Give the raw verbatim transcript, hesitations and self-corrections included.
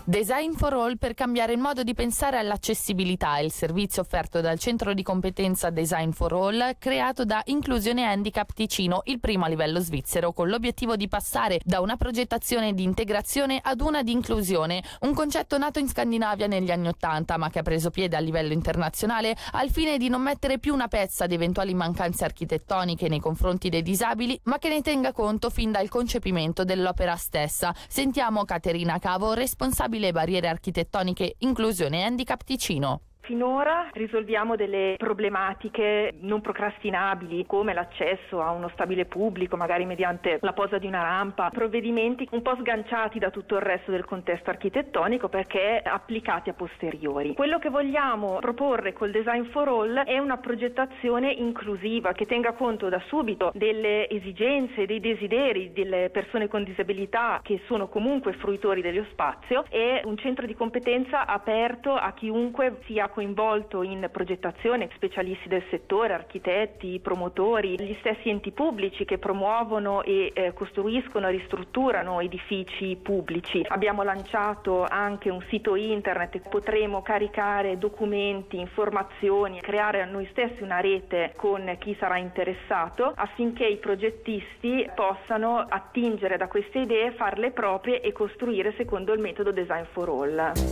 Design for All per cambiare il modo di pensare all'accessibilità è il servizio offerto dal Centro di Competenza Design for All, creato da Inclusione Handicap Ticino, il primo a livello svizzero, con l'obiettivo di passare da una progettazione di integrazione ad una di inclusione, un concetto nato in Scandinavia negli anni Ottanta, ma che ha preso piede a livello internazionale al fine di non mettere più una pezza ad eventuali mancanze architettoniche nei confronti dei disabili, ma che ne tenga conto fin dal concepimento dell'opera stessa. Sentiamo Caterina Cavo, responsabile barriere architettoniche Inclusione Handicap Ticino. Finora risolviamo delle problematiche non procrastinabili come l'accesso a uno stabile pubblico, magari mediante la posa di una rampa, provvedimenti un po' sganciati da tutto il resto del contesto architettonico perché applicati a posteriori. Quello che vogliamo proporre col Design for All è una progettazione inclusiva che tenga conto da subito delle esigenze, dei desideri delle persone con disabilità che sono comunque fruitori dello spazio. È un centro di competenza aperto a chiunque sia coinvolto in progettazione, specialisti del settore, architetti, promotori, gli stessi enti pubblici che promuovono e eh, costruiscono e ristrutturano edifici pubblici. Abbiamo lanciato anche un sito internet, potremo caricare documenti, informazioni, creare noi stessi una rete con chi sarà interessato affinché i progettisti possano attingere da queste idee, farle proprie e costruire secondo il metodo Design for All.